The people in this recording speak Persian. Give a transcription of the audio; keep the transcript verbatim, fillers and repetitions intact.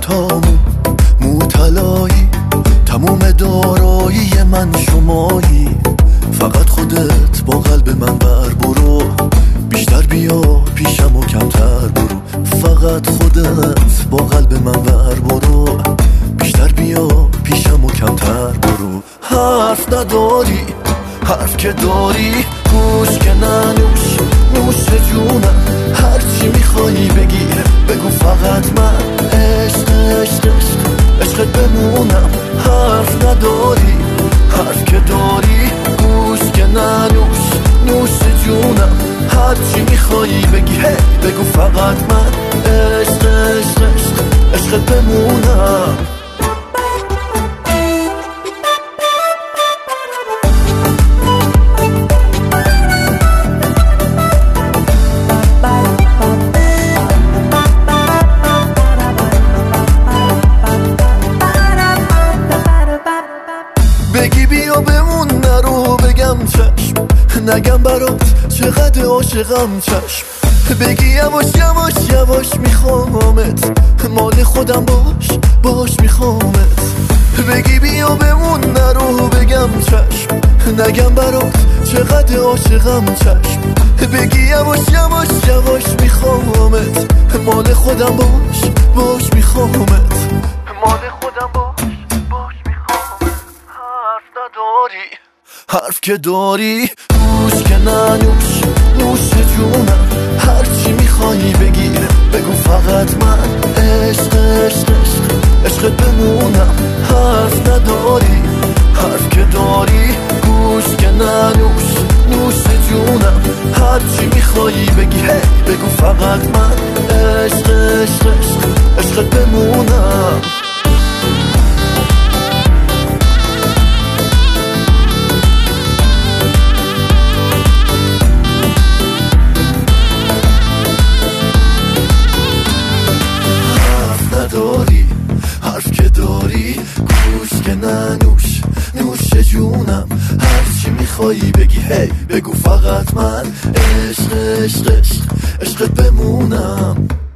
دوتامون مو طلایی، تموم دارایی من شمایی. فقط خودت با قلب من بر برو، بیشتر بیا پیشم و کمتر برو. فقط خودت با قلب من بر برو، بیشتر بیا پیشم و کمتر برو. حرف نداری، حرف که داری گوش که ننوش، نوش جونم. هرچی میخوایی بگی بگو، فقط من عشق عشق عشق عشقت بمونم. حرف نداری، حرف که داری گوش که ننوش، نوش جونم. هرچی میخوایی بگی هی بگو، فقط من عشق عشق عشق عشقت بمونم. بگی بیا بمون نرو بگم چشم، نگم برات چقدر عاشقم چشم. بگی یواش یواش یواش میخوامت، مال خودم باش باش میخوامت. بگی بیا بمون نرو بگم چشم، نگم برات چقدر عاشقم چشم. بگی یواش یواش یواش میخوامت، مال خودم باش باش میخوامت. مال خودم باش باش میخوامت. حرف نداری، حرف که داری گوش که ننوش، نوش جونم. هرچی میخوایی بگی بگو، فقط من عشق عشق عشق عشقت بمونم. حرف نداری، حرف که داری گوش که ننوش، نوش جونم. هرچی میخوایی بگی هی بگو، فقط من عشق عشق عشق عشقت بمونم. داری حرف که داری گوش که ننوش، نوش جونم. هرچی میخوایی بگی هی بگو، فقط من عشق عشق عشق عشقت بمونم.